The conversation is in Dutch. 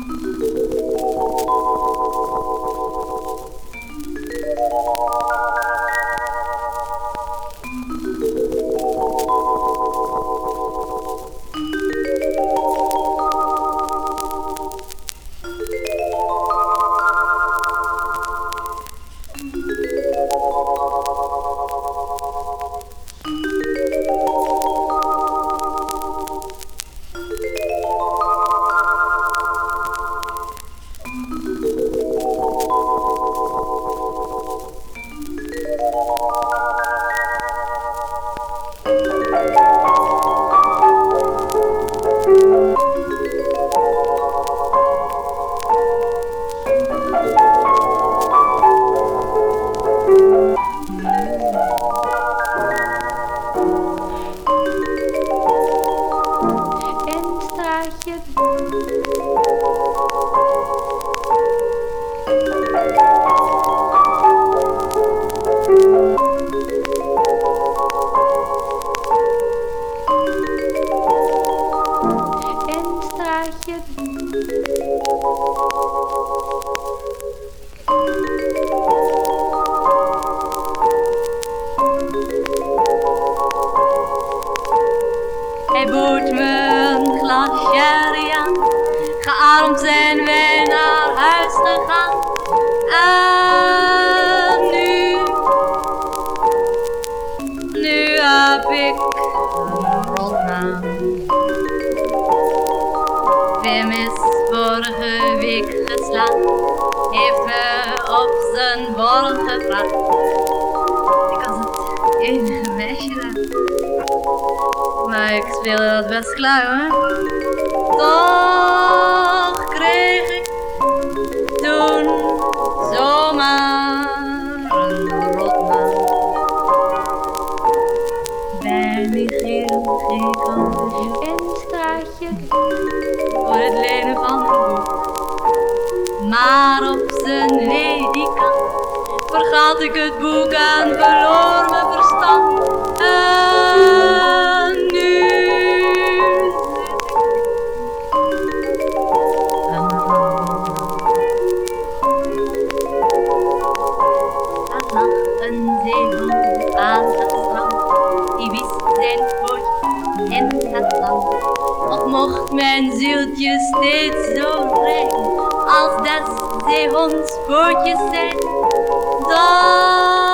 Hij bood me een glas sherry aan, gearmd zijn wij naar huis gegaan. En nu heb ik een rotnaam. Wim is vorige week geslaan, heeft me op zijn borrel gevraagd. Ik was het enige meisje daar, maar ik speelde dat best klaar hoor. Toch kreeg ik toen zomaar een rotnaam. Bij Michiel ging ik in het straatje voor het lenen van een boek. Maar op zijn ledikant vergat ik het boek en verloor mijn verstand. En nu een zeehond aan het strand, die wist zijn pootje in het land. Ook mocht mijn zieltje steeds zo vrij als des zeehonds pootjes zijn, dan